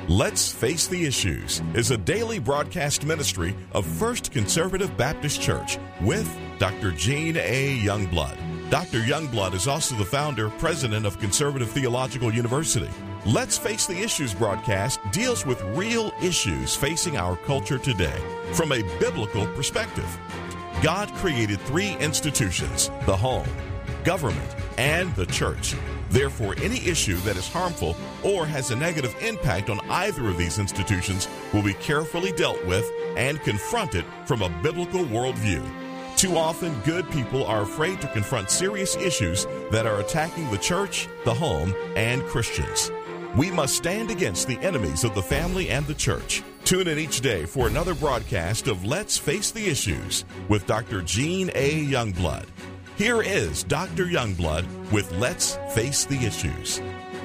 Let's Face the Issues is a daily broadcast ministry of First Conservative Baptist Church with Dr. Gene A. Youngblood. Dr. Youngblood is also the founder, president of Conservative Theological University. Let's Face the Issues broadcast deals with real issues facing our culture today from a biblical perspective. God created three institutions: the home, government, and the church. Therefore, any issue that is harmful or has a negative impact on either of these institutions will be carefully dealt with and confronted from a biblical worldview. Too often, good people are afraid to confront serious issues that are attacking the church, the home, and Christians. We must stand against the enemies of the family and the church. Tune in each day for another broadcast of Let's Face the Issues with Dr. Gene A. Youngblood. Here is Dr. Youngblood with Let's Face the Issues.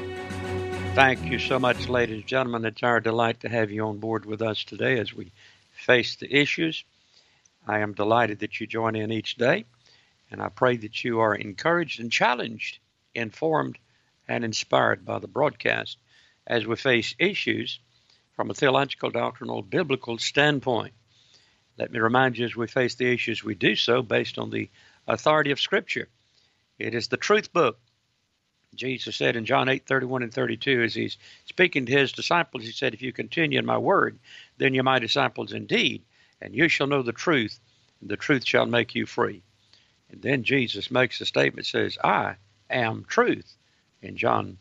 Thank you so much, ladies and gentlemen. It's our delight to have you on board with us today as we face the issues. I am delighted that you join in each day, and I pray that you are encouraged and challenged, informed, and inspired by the broadcast as we face issues from a theological, doctrinal, biblical standpoint. Let me remind you, as we face the issues, we do so based on the authority of Scripture. It is the truth book. Jesus said in John 8:31 and 32, as he's speaking to his disciples, he said, "If you continue in my word, then you're my disciples indeed, and you shall know the truth, and the truth shall make you free." And then Jesus makes a statement, says, "I am truth," in John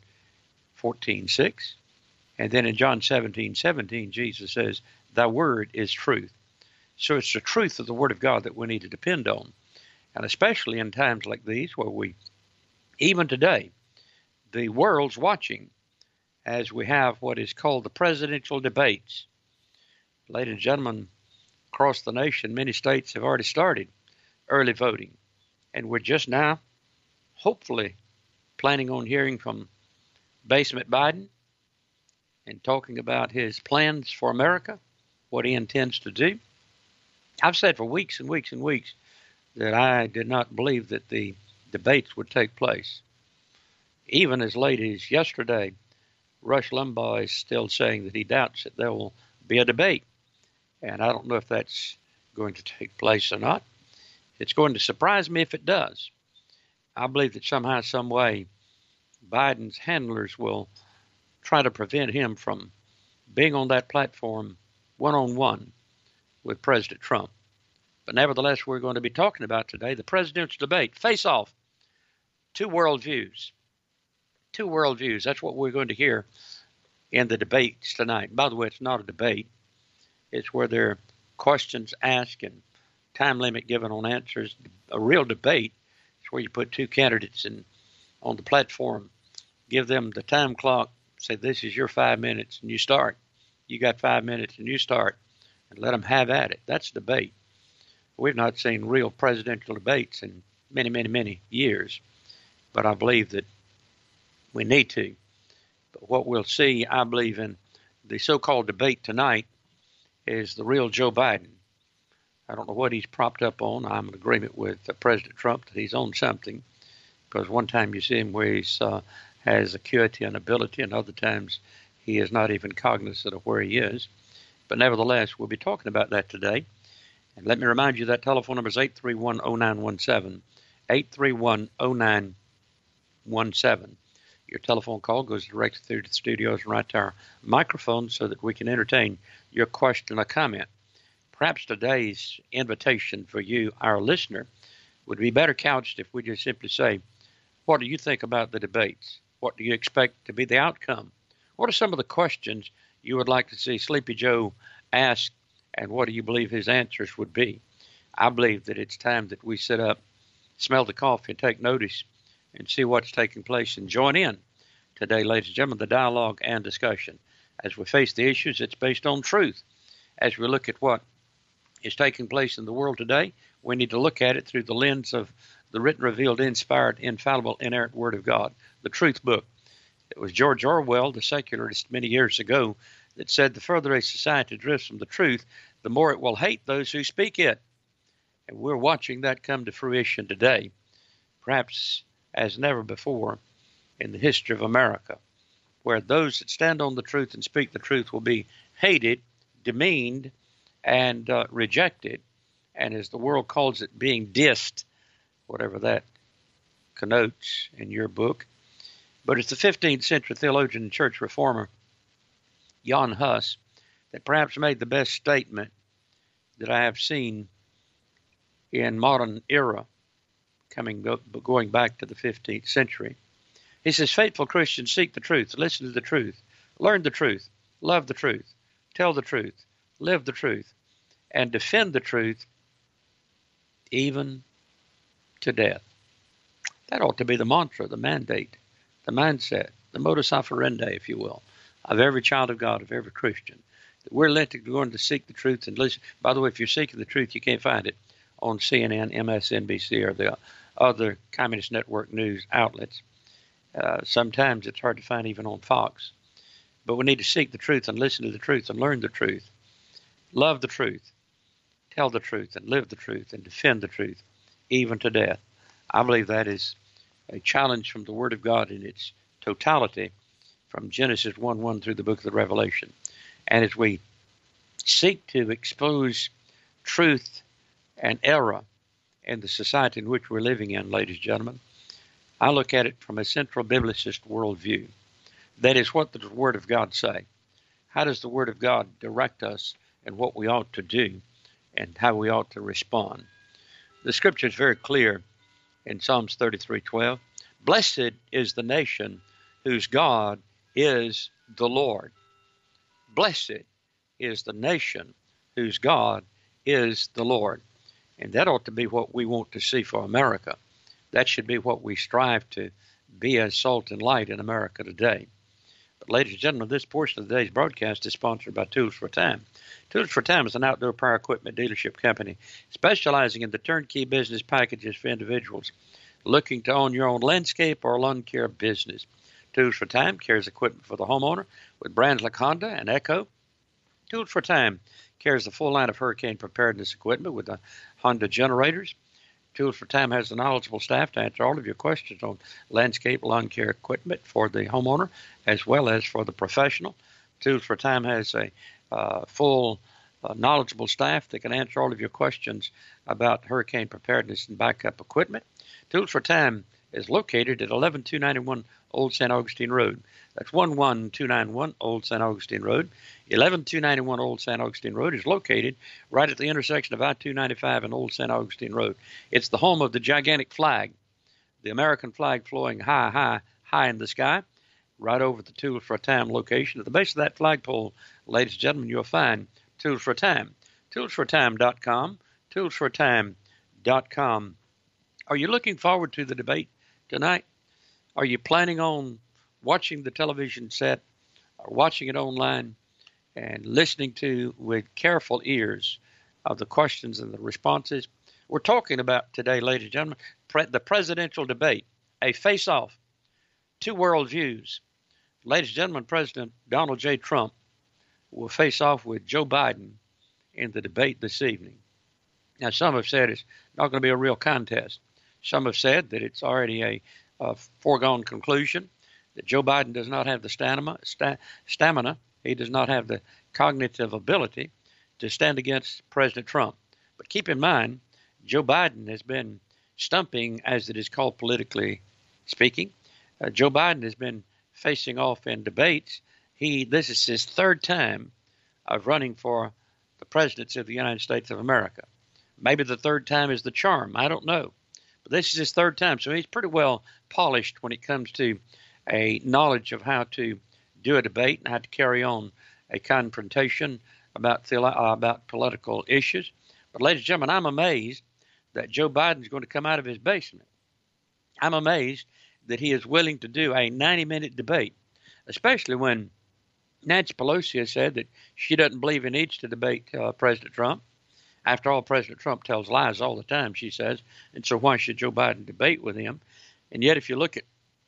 14:6. And then in John 17:17, Jesus says, "Thy word is truth." So it's the truth of the Word of God that we need to depend on. And especially in times like these where even today, the world's watching as we have what is called the presidential debates. Ladies and gentlemen, across the nation, many states have already started early voting. And we're just now, hopefully, planning on hearing from Basement Biden and talking about his plans for America, what he intends to do. I've said for weeks and weeks and weeks that I did not believe that the debates would take place. Even as late as yesterday, Rush Limbaugh is still saying that he doubts that there will be a debate. And I don't know if that's going to take place or not. It's going to surprise me if it does. I believe that somehow, some way, Biden's handlers will try to prevent him from being on that platform one-on-one with President Trump. But nevertheless, we're going to be talking about today the presidential debate, face-off, two worldviews. Two worldviews, that's what we're going to hear in the debates tonight. By the way, it's not a debate. It's where there are questions asked and time limit given on answers. A real debate is where you put two candidates on the platform, give them the time clock, say this is your 5 minutes and you start. You got 5 minutes and you start, and let them have at it. That's debate. We've not seen real presidential debates in many, many, many years, but I believe that we need to. But what we'll see, I believe, in the so-called debate tonight is the real Joe Biden. I don't know what he's propped up on. I'm in agreement with President Trump that he's on something, because one time you see him where he has acuity and ability, and other times he is not even cognizant of where he is. But nevertheless, we'll be talking about that today. And let me remind you that telephone number is 831-0917, 831-0917. Your telephone call goes directly through to the studios and right to our microphone so that we can entertain your question or comment. Perhaps today's invitation for you, our listener, would be better couched if we just simply say, what do you think about the debates? What do you expect to be the outcome? What are some of the questions you would like to see Sleepy Joe ask, and what do you believe his answers would be? I believe that it's time that we sit up, smell the coffee, and take notice and see what's taking place and join in today, ladies and gentlemen, the dialogue and discussion. As we face the issues, it's based on truth. As we look at what is taking place in the world today, we need to look at it through the lens of the written, revealed, inspired, infallible, inerrant Word of God, the truth book. It was George Orwell, the secularist, many years ago, that said the further a society drifts from the truth, the more it will hate those who speak it. And we're watching that come to fruition today, perhaps as never before in the history of America. where those that stand on the truth and speak the truth will be hated, demeaned, and rejected, and as the world calls it, being dissed, whatever that connotes in your book. But it's the 15th century theologian and church reformer, Jan Hus, that perhaps made the best statement that I have seen in modern era, going back to the 15th century. He says, faithful Christians seek the truth, listen to the truth, learn the truth, love the truth, tell the truth, live the truth, and defend the truth even to death. That ought to be the mantra, the mandate, the mindset, the modus operandi, if you will, of every child of God, of every Christian. That we're going to seek the truth and listen. By the way, if you're seeking the truth, you can't find it on CNN, MSNBC, or the other Communist Network news outlets. Sometimes it's hard to find even on Fox. But we need to seek the truth and listen to the truth and learn the truth. Love the truth, tell the truth, and live the truth, and defend the truth, even to death. I believe that is a challenge from the Word of God in its totality, from Genesis 1:1 through the book of the Revelation. And as we seek to expose truth and error in the society in which we're living in, ladies and gentlemen, I look at it from a central biblicist worldview. That is, what does the Word of God say? How does the Word of God direct us in what we ought to do and how we ought to respond? The Scripture is very clear in Psalms 33:12. Blessed is the nation whose God is the Lord. Blessed is the nation whose God is the Lord. And that ought to be what we want to see for America. That should be what we strive to be as salt and light in America today. But ladies and gentlemen, this portion of today's broadcast is sponsored by Tools for Time. Tools for Time is an outdoor power equipment dealership company specializing in the turnkey business packages for individuals looking to own your own landscape or lawn care business. Tools for Time carries equipment for the homeowner with brands like Honda and Echo. Tools for Time carries the full line of hurricane preparedness equipment with the Honda generators. Tools for Time has a knowledgeable staff to answer all of your questions on landscape lawn care equipment for the homeowner as well as for the professional. Tools for Time has a full knowledgeable staff that can answer all of your questions about hurricane preparedness and backup equipment. Tools for Time is located at 11291 Old St. Augustine Road. That's 11291 Old St. Augustine Road. 11291 Old St. Augustine Road is located right at the intersection of I-295 and Old St. Augustine Road. It's the home of the gigantic flag, the American flag flowing high, high, high in the sky, right over the Tools for Time location. At the base of that flagpole, ladies and gentlemen, you'll find Tools for Time. ToolsForTime.com. ToolsForTime.com. Are you looking forward to the debate tonight? Are you planning on watching the television set or watching it online and listening to with careful ears of the questions and the responses? We're talking about today, ladies and gentlemen, the presidential debate, a face-off, two worldviews. Ladies and gentlemen, President Donald J. Trump will face off with Joe Biden in the debate this evening. Now, some have said it's not going to be a real contest. Some have said that it's already a foregone conclusion, that Joe Biden does not have the stamina. He does not have the cognitive ability to stand against President Trump. But keep in mind, Joe Biden has been stumping, as it is called politically speaking. Joe Biden has been facing off in debates. This is his third time of running for the presidency of the United States of America. Maybe the third time is the charm. I don't know. But this is his third time, so he's pretty well polished when it comes to a knowledge of how to do a debate and how to carry on a confrontation about political issues. But ladies and gentlemen, I'm amazed that Joe Biden is going to come out of his basement. I'm amazed that he is willing to do a 90-minute debate, especially when Nancy Pelosi has said that she doesn't believe he needs to debate President Trump. After all, President Trump tells lies all the time, she says, and so why should Joe Biden debate with him? And yet, if you look at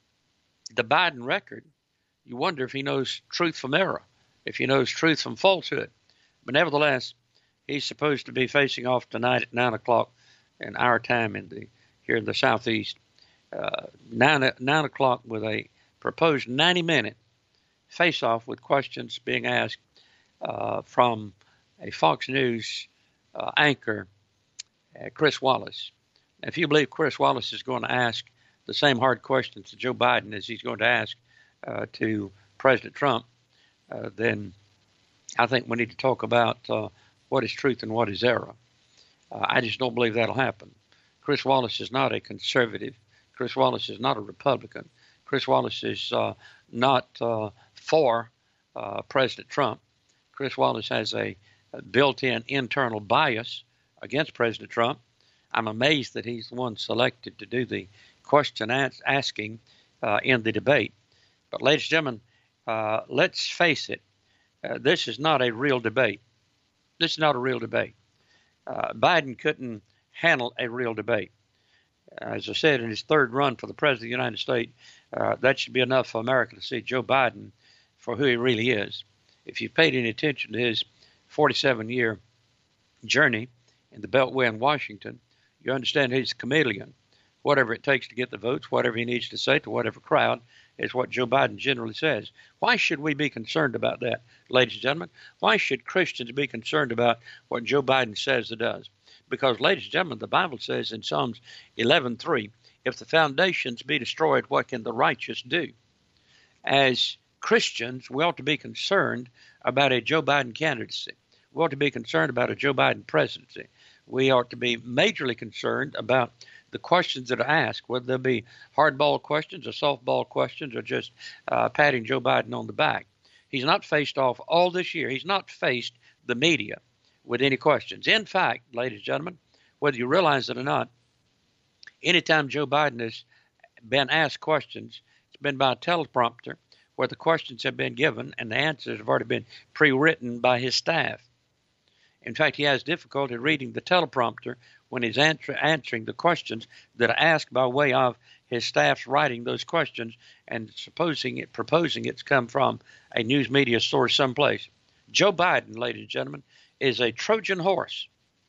the Biden record, you wonder if he knows truth from error, if he knows truth from falsehood. But nevertheless, he's supposed to be facing off tonight at 9 o'clock in our time here in the Southeast, 9 o'clock with a proposed 90-minute face off with questions being asked from a Fox News anchor, Chris Wallace. If you believe Chris Wallace is going to ask the same hard questions to Joe Biden as he's going to ask to President Trump, then I think we need to talk about what is truth and what is error. I just don't believe that'll happen. Chris Wallace is not a conservative. Chris Wallace is not a Republican. Chris Wallace is not for President Trump. Chris Wallace has a built-in internal bias against President Trump. I'm amazed that he's the one selected to do the question asking in the debate. But ladies and gentlemen, let's face it, this is not a real debate. This is not a real debate. Biden couldn't handle a real debate. As I said, in his third run for the President of the United States, that should be enough for America to see Joe Biden for who he really is. If you've paid any attention to his 47-year journey in the Beltway in Washington, you understand he's a chameleon. Whatever it takes to get the votes, whatever he needs to say to whatever crowd, is what Joe Biden generally says. Why should we be concerned about that, ladies and gentlemen? Why should Christians be concerned about what Joe Biden says or does? Because, ladies and gentlemen, the Bible says in Psalms 11:3, if the foundations be destroyed, what can the righteous do? As Christians, we ought to be concerned about a Joe Biden candidacy. We ought to be concerned about a Joe Biden presidency. We ought to be majorly concerned about the questions that are asked, whether they be hardball questions or softball questions or just patting Joe Biden on the back. He's not faced off all this year. He's not faced the media with any questions. In fact, ladies and gentlemen, whether you realize it or not, anytime Joe Biden has been asked questions, it's been by a teleprompter where the questions have been given and the answers have already been pre-written by his staff. In fact, he has difficulty reading the teleprompter when he's answering the questions that are asked by way of his staff's writing those questions and proposing it's come from a news media source someplace. Joe Biden, ladies and gentlemen, is a Trojan horse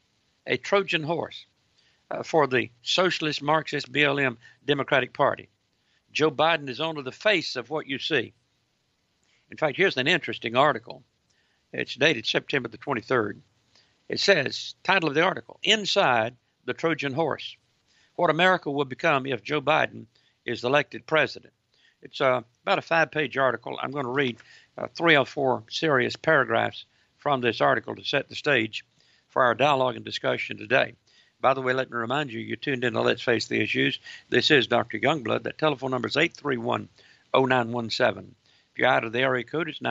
for the Socialist, Marxist, BLM Democratic Party. Joe Biden is only the face of what you see. In fact, here's an interesting article. It's dated September the 23rd. It says, title of the article, Inside the Trojan Horse, What America Will Become If Joe Biden is Elected President. It's about a 5-page article. I'm going to read 3 or 4 serious paragraphs from this article to set the stage for our dialogue and discussion today. By the way, let me remind you, you're tuned in to Let's Face the Issues. This is Dr. Youngblood. That telephone number is 831-0917. If you're out of the area code, it's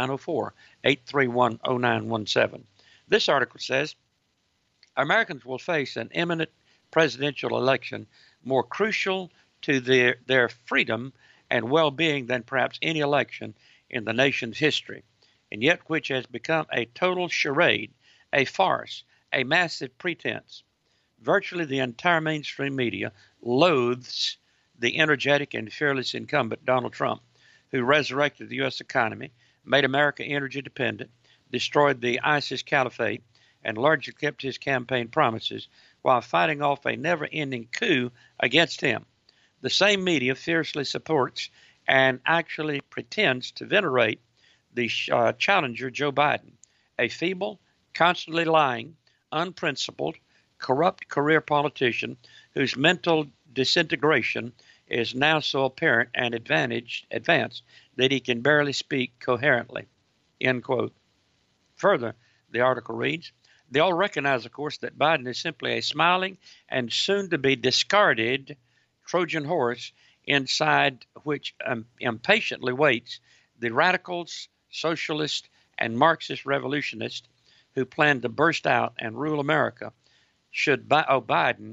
904-831-0917. This article says, Americans will face an imminent presidential election more crucial to their freedom and well-being than perhaps any election in the nation's history, and yet which has become a total charade, a farce, a massive pretense. Virtually the entire mainstream media loathes the energetic and fearless incumbent Donald Trump, who resurrected the U.S. economy, made America energy dependent, destroyed the ISIS caliphate, and largely kept his campaign promises while fighting off a never-ending coup against him. The same media fiercely supports and actually pretends to venerate the challenger Joe Biden, a feeble, constantly lying, unprincipled, corrupt career politician whose mental disintegration is now so apparent and advanced that he can barely speak coherently. End quote. Further, the article reads, they all recognize, of course, that Biden is simply a smiling and soon-to-be discarded Trojan horse inside which impatiently waits the radicals, socialists, and Marxist revolutionists who plan to burst out and rule America should Joe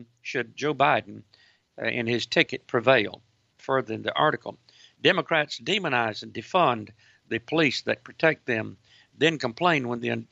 Biden in his ticket prevail. Further in the article, Democrats demonize and defund the police that protect them, then complain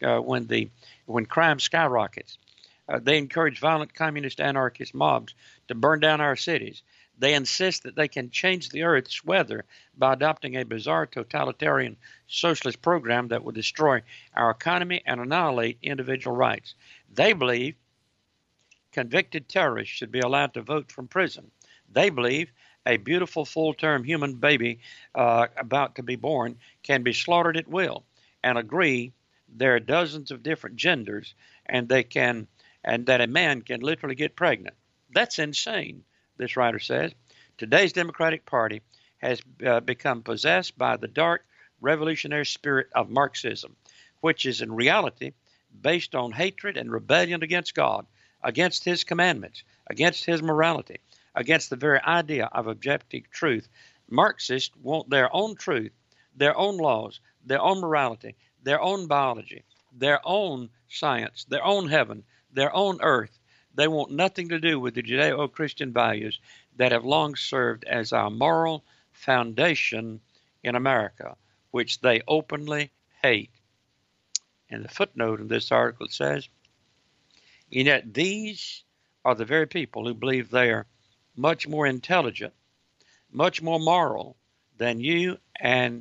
when crime skyrockets. They encourage violent communist anarchist mobs to burn down our cities. They insist that they can change the Earth's weather by adopting a bizarre totalitarian socialist program that will destroy our economy and annihilate individual rights. They believe convicted terrorists should be allowed to vote from prison. They believe a beautiful full-term human baby about to be born can be slaughtered at will, and agree there are dozens of different genders, and that a man can literally get pregnant. That's insane, this writer says. Today's Democratic Party has become possessed by the dark revolutionary spirit of Marxism, which is in reality based on hatred and rebellion against God, against his commandments, against his morality, against the very idea of objective truth. Marxists want their own truth, their own laws, their own morality, their own biology, their own science, their own heaven, their own earth. They want nothing to do with the Judeo-Christian values that have long served as our moral foundation in America, which they openly hate. And the footnote in this article says, and yet these are the very people who believe they are much more intelligent, much more moral than you, and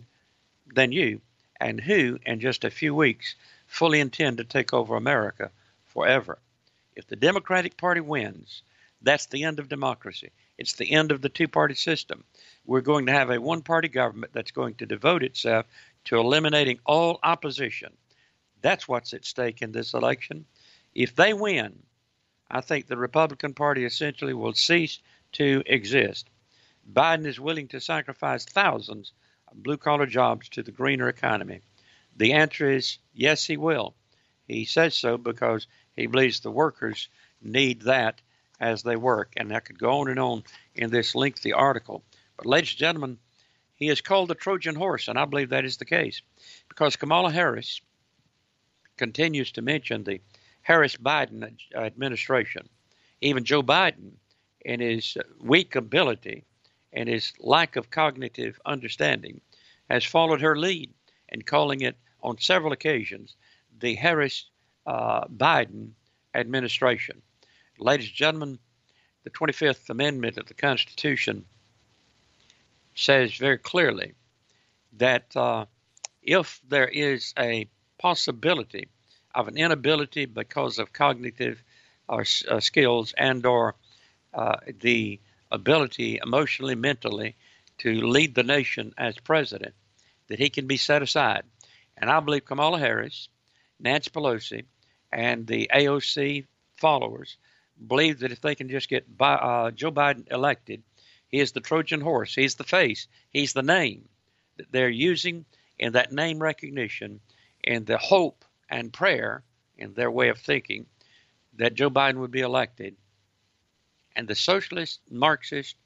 who, in just a few weeks, fully intend to take over America forever. If the Democratic Party wins, that's the end of democracy. It's the end of the two-party system. We're going to have a one-party government that's going to devote itself to eliminating all opposition. That's what's at stake in this election. If they win, I think the Republican Party essentially will cease to exist. Biden is willing to sacrifice thousands of blue-collar jobs to the greener economy. The answer is yes, he will. He says so because he believes the workers need that as they work. And I could go on and on in this lengthy article. But ladies and gentlemen, he is called the Trojan horse, and I believe that is the case. Because Kamala Harris continues to mention the Harris-Biden administration. Even Joe Biden, in his weak ability and his lack of cognitive understanding, has followed her lead in calling it on several occasions the Harris-Biden administration. Ladies and gentlemen, the 25th Amendment of the Constitution says very clearly that if there is a possibility of an inability because of cognitive skills and or the ability emotionally, mentally to lead the nation as president, that he can be set aside. And I believe Kamala Harris, Nancy Pelosi, and the AOC followers believe that if they can just get Joe Biden elected, he is the Trojan horse. He's the face. He's the name that they're using in that name recognition and the hope and prayer in their way of thinking that Joe Biden would be elected. And the socialist, Marxist,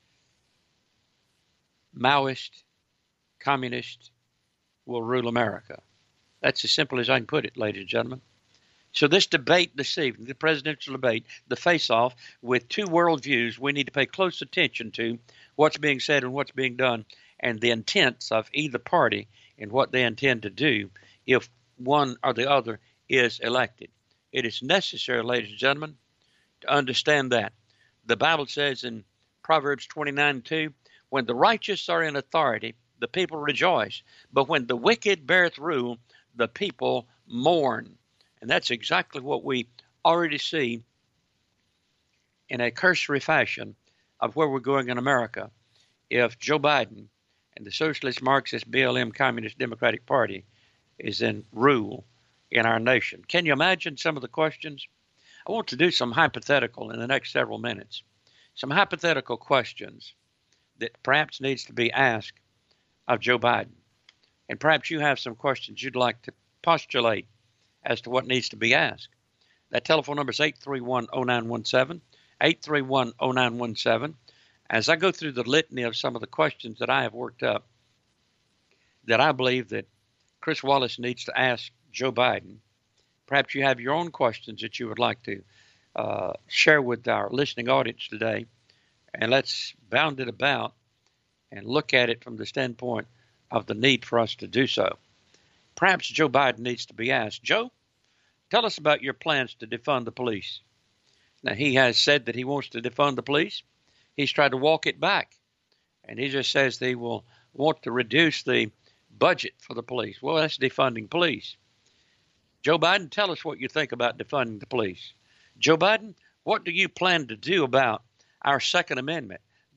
Maoist, communist will rule America. That's as simple as I can put it, ladies and gentlemen. So this debate this evening, the presidential debate, the face-off with two worldviews, we need to pay close attention to what's being said and what's being done and the intents of either party and what they intend to do if one or the other is elected. It is necessary, ladies and gentlemen, to understand that. The Bible says in Proverbs 29:2, when the righteous are in authority, the people rejoice. But when the wicked beareth rule, the people mourn. And that's exactly what we already see in a cursory fashion of where we're going in America if Joe Biden and the Socialist, Marxist, BLM, Communist, Democratic Party is in rule in our nation. Can you imagine some of the questions? I want to do some hypothetical in the next several minutes. Some hypothetical questions that perhaps needs to be asked of Joe Biden. And perhaps you have some questions you'd like to postulate as to what needs to be asked. That telephone number is 831-0917, 831-0917. As I go through the litany of some of the questions that I have worked up that I believe that Chris Wallace needs to ask Joe Biden, perhaps you have your own questions that you would like to share with our listening audience today. And let's bound it about and look at it from the standpoint of the need for us to do so. Perhaps Joe Biden needs to be asked, Joe, tell us about your plans to defund the police. Now, he has said that he wants to defund the police. He's tried to walk it back. And he just says they will want to reduce the budget for the police. Well, that's defunding police. Joe Biden, tell us what you think about defunding the police. Joe Biden, what do you plan to do about our Second Amendment,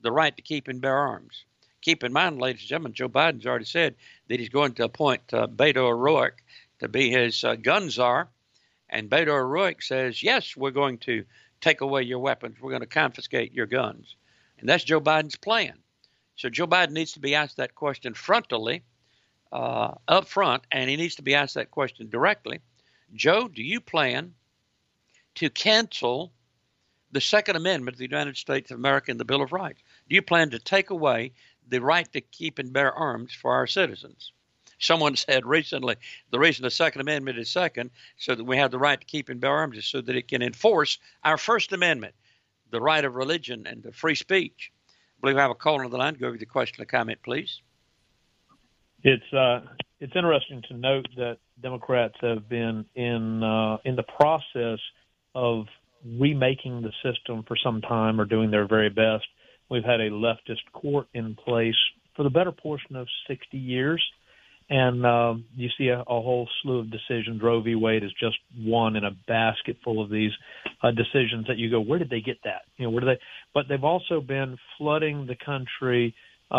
the right to keep and bear arms. Keep in mind, ladies and gentlemen, Joe Biden's already said that he's going to appoint Beto O'Rourke to be his gun czar. And Beto O'Rourke says, yes, we're going to take away your weapons. We're going to confiscate your guns. And that's Joe Biden's plan. So Joe Biden needs to be asked that question frontally, up front, and he needs to be asked that question directly. Joe, do you plan to cancel the Second Amendment of the United States of America and the Bill of Rights? Do you plan to take away the right to keep and bear arms for our citizens? Someone said recently, the reason the Second Amendment is second, so that we have the right to keep and bear arms, is so that it can enforce our First Amendment, the right of religion and the free speech. I believe I have a caller on the line. Go over the question or comment, please. It's interesting to note that Democrats have been in the process of remaking the system for some time, or doing their very best. We've had a leftist court in place for the better portion of 60 years, and you see a whole slew of decisions. Roe v. Wade is just one in a basket full of these decisions that you go, where did they get that? Where do they? But they've also been flooding the country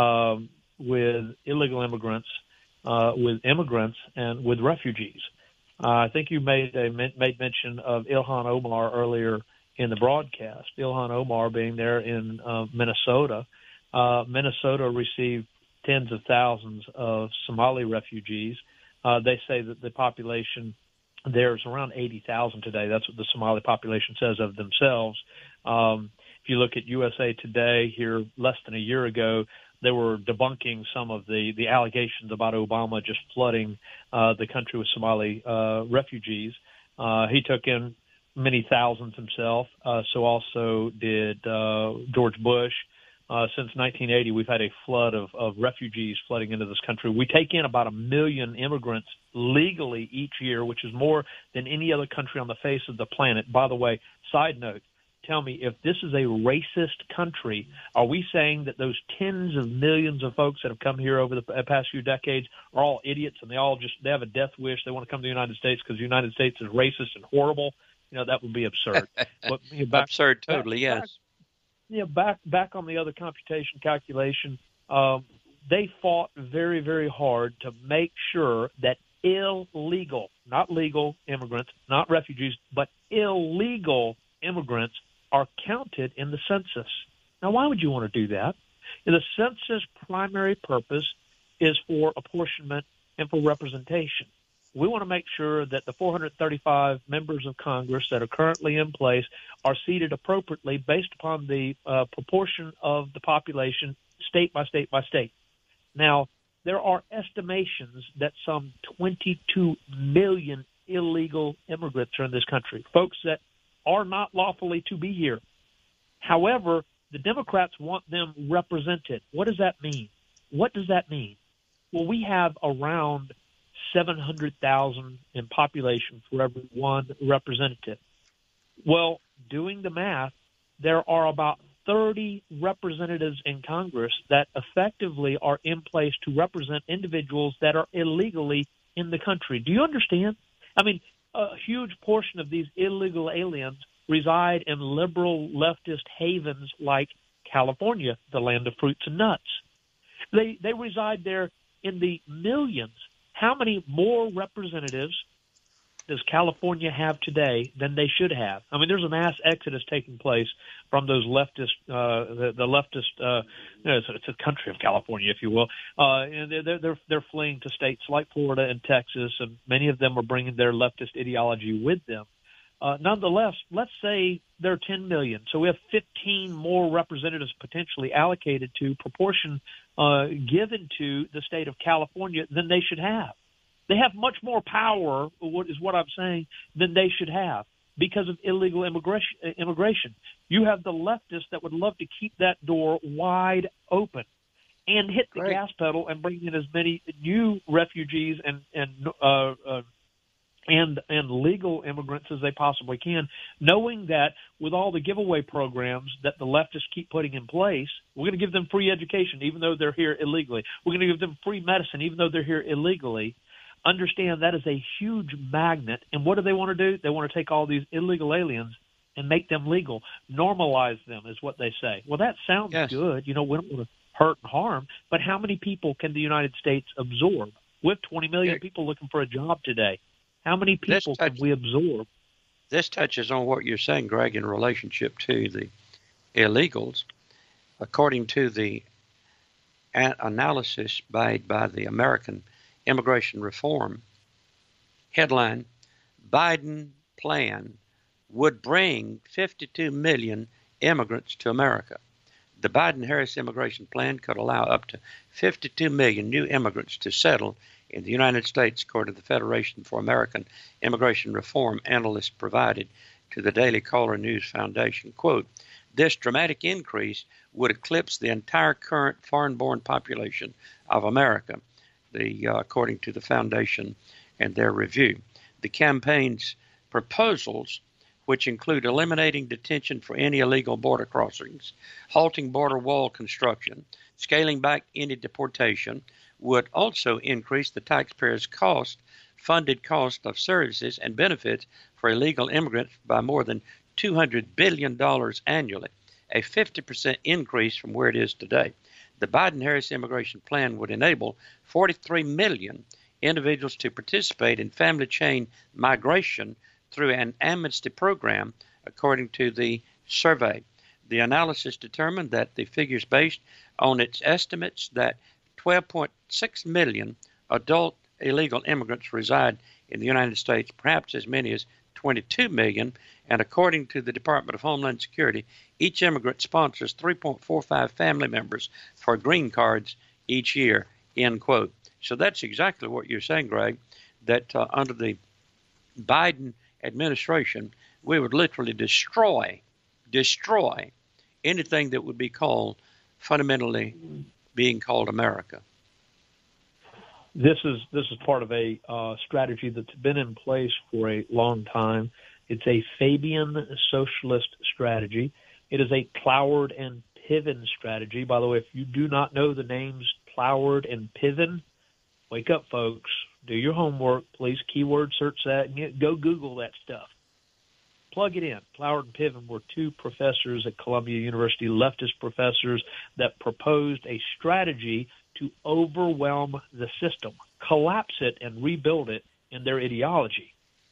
with illegal immigrants, with immigrants, and with refugees. I think you made mention of Ilhan Omar earlier in the broadcast. Ilhan Omar being there in Minnesota. Minnesota received tens of thousands of Somali refugees. They say that the population there is around 80,000 today. That's what the Somali population says of themselves. If you look at USA Today here less than a year ago, they were debunking some of the allegations about Obama just flooding the country with Somali refugees. He took in many thousands himself. So also did George Bush. Since 1980, we've had a flood of refugees flooding into this country. We take in about 1 million immigrants legally each year, which is more than any other country on the face of the planet. By the way, side note, tell me, if this is a racist country, are we saying that those tens of millions of folks that have come here over the past few decades are all idiots and they have a death wish, they want to come to the United States because the United States is racist and horrible? That would be absurd. But, absurd, totally, yes. Back on the other computation calculation, they fought very, very hard to make sure that illegal, not legal immigrants, not refugees, but illegal immigrants are counted in the census. Now, why would you want to do that? The census' primary purpose is for apportionment and for representation. We want to make sure that the 435 members of Congress that are currently in place are seated appropriately based upon the proportion of the population, state by state by state. Now, there are estimations that some 22 million illegal immigrants are in this country, folks that are not lawfully to be here. However, the Democrats want them represented. What does that mean? What does that mean? Well, we have around 700,000 in population for every one representative. Well, doing the math, there are about 30 representatives in Congress that effectively are in place to represent individuals that are illegally in the country. Do you understand? I mean, a huge portion of these illegal aliens reside in liberal leftist havens like California, the land of fruits and nuts. They reside there in the millions. How many more representatives does California have today than they should have? I mean, there's a mass exodus taking place from those leftist, the leftist. It's a country of California, if you will, and they're fleeing to states like Florida and Texas, and many of them are bringing their leftist ideology with them. Nonetheless, let's say there are 10 million, so we have 15 more representatives potentially allocated to proportion given to the state of California than they should have. They have much more power, is what I'm saying, than they should have because of illegal immigration. You have the leftists that would love to keep that door wide open and hit the gas pedal and bring in as many new refugees and legal immigrants as they possibly can, knowing that with all the giveaway programs that the leftists keep putting in place, we're going to give them free education even though they're here illegally. We're going to give them free medicine even though they're here illegally. Understand that is a huge magnet. And what do they want to do? They want to take all these illegal aliens and make them legal. Normalize them is what they say. Well, that sounds good. We don't want to hurt and harm, but how many people can the United States absorb? We have 20 million people looking for a job today. How many people can we absorb? This touches on what you're saying, Greg, in relationship to the illegals. According to the analysis made by the American Immigration Reform headline, Biden plan would bring 52 million immigrants to America. The Biden-Harris immigration plan could allow up to 52 million new immigrants to settle in the United States, according to the Federation for American Immigration Reform analysts provided to the Daily Caller News Foundation. Quote, this dramatic increase would eclipse the entire current foreign-born population of America, according to the foundation and their review. The campaign's proposals, which include eliminating detention for any illegal border crossings, halting border wall construction, scaling back any deportation, would also increase the taxpayers' funded cost of services and benefits for illegal immigrants by more than $200 billion annually, a 50% increase from where it is today. The Biden-Harris immigration plan would enable 43 million individuals to participate in family chain migration through an amnesty program, according to the survey. The analysis determined that the figures based on its estimates that 12.6 million adult illegal immigrants reside in the United States, perhaps as many as 22 million, and according to the Department of Homeland Security, each immigrant sponsors 3.45 family members for green cards each year, end quote. So that's exactly what you're saying, Greg, that under the Biden administration, we would literally destroy anything that would be called fundamentally being called America. This is part of a strategy that's been in place for a long time. It's a Fabian socialist strategy. It is a Ploward and Piven strategy. By the way, if you do not know the names Ploward and Piven, wake up, folks. Do your homework. Please keyword search that and go Google that stuff. Plug it in. Ploward and Piven were two professors at Columbia University, leftist professors, that proposed a strategy to overwhelm the system, collapse it, and rebuild it in their ideology.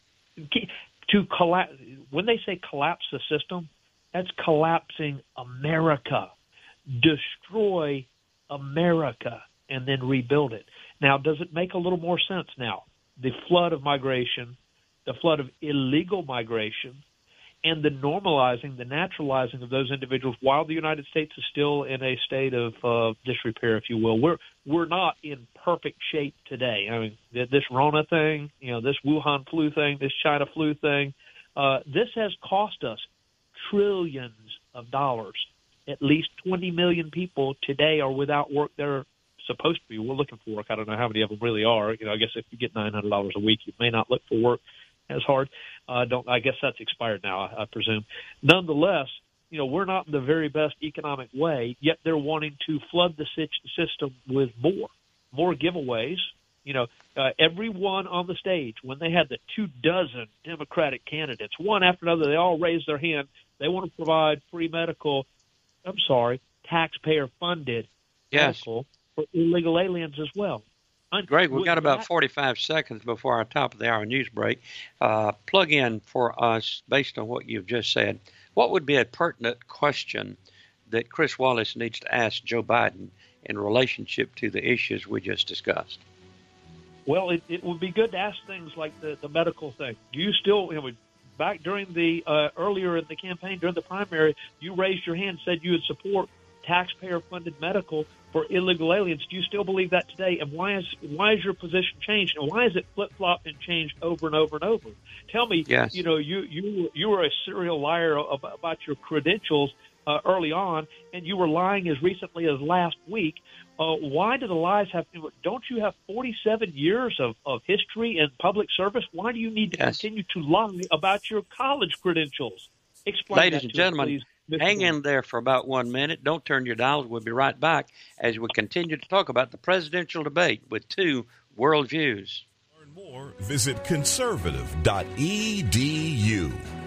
When they say collapse the system, that's collapsing America. Destroy America and then rebuild it. Now, does it make a little more sense now? The flood of migration, the flood of illegal migration, and the normalizing, the naturalizing of those individuals while the United States is still in a state of disrepair, if you will. We're not in perfect shape today. I mean, this Rona thing, this Wuhan flu thing, this China flu thing, this has cost us trillions of dollars. At least 20 million people today are without work. They're supposed to be. We're looking for work. I don't know how many of them really are. I guess if you get $900 a week, you may not look for work as hard. I guess that's expired now, I presume. Nonetheless, we're not in the very best economic way, yet they're wanting to flood the system with more giveaways. Everyone on the stage, when they had the 24 Democratic candidates, one after another, they all raised their hand. They want to provide free taxpayer-funded medical for illegal aliens as well. Greg, we've got about 45 seconds before our top of the hour news break. Plug in for us, based on what you've just said, what would be a pertinent question that Chris Wallace needs to ask Joe Biden in relationship to the issues we just discussed? Well, it would be good to ask things like the medical thing. Do you still, back during the earlier in the campaign, during the primary, you raised your hand, said you would support taxpayer-funded medical for illegal aliens. Do you still believe that today? And why is your position changed? And why is it flip-flopped and changed over and over and over? Tell me, yes. You were a serial liar about your credentials early on, and you were lying as recently as last week. Why do the lies have? Don't you have 47 years of history in public service? Why do you need to continue to lie about your college credentials? Explain Ladies that and to gentlemen, us, please. hang in there for about 1 minute. Don't turn your dials. We'll be right back as we continue to talk about the presidential debate with two worldviews. For more, visit conservative.edu.